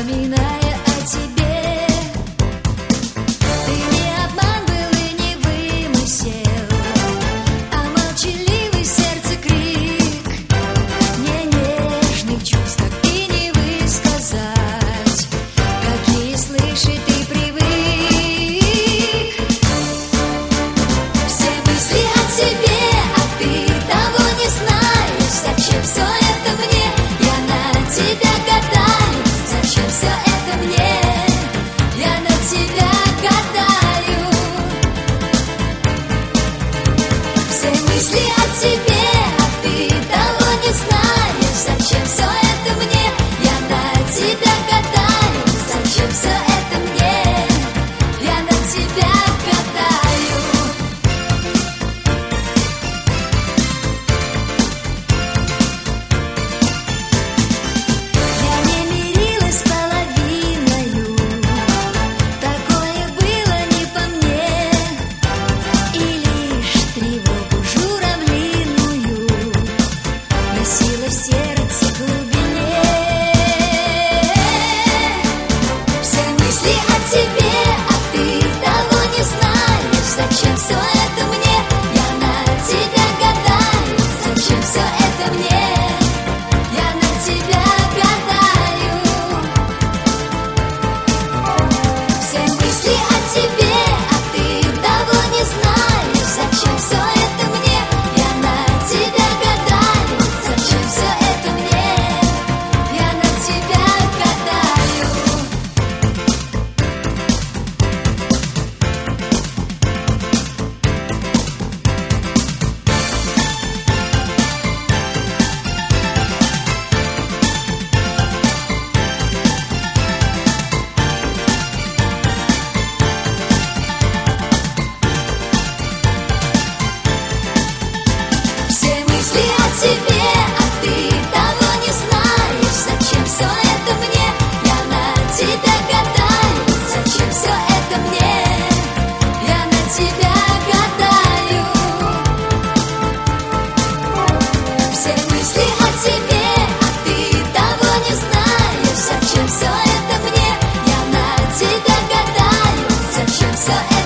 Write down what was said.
вспоминая о тебе. Ты не обман был и не вымысел, а молчаливый сердце крик. Не нежных чувств так и не высказать, какие слышит и привык. Все мысли о тебе, а ты того не знаешь. Зачем все это мне? Я на тебя гадаю. Зачем все это мне? Я на тебя гадаю. Все мысли о тебе, а ты того не знаешь. Зачем все это мне? Я на тебя гадаю. Зачем все это мне? Я на тебя гадаю. Я не мирилась с половиною, такое было не по мне, и лишь тревогу журавлиную носила в сердце глубине. Все мысли о тебе, а ты того не знаешь. Зачем все это мне? Я на тебя гадаю. Зачем все это мне? Я на тебя гадаю. Все мысли о тебе, а ты того не знаешь. Зачем все это мне? Я на тебя гадаю. Зачем все это мне? Я на тебя гадаю. Все мысли о тебе, а ты того не знаешь. Зачем все это мне? Я на тебя гадаю. Зачем все это мне? Я на тебя гадаю. Все мысли о тебе, а ты того не знаешь. Зачем все это мне? Я на тебя гадаю. Зачем все это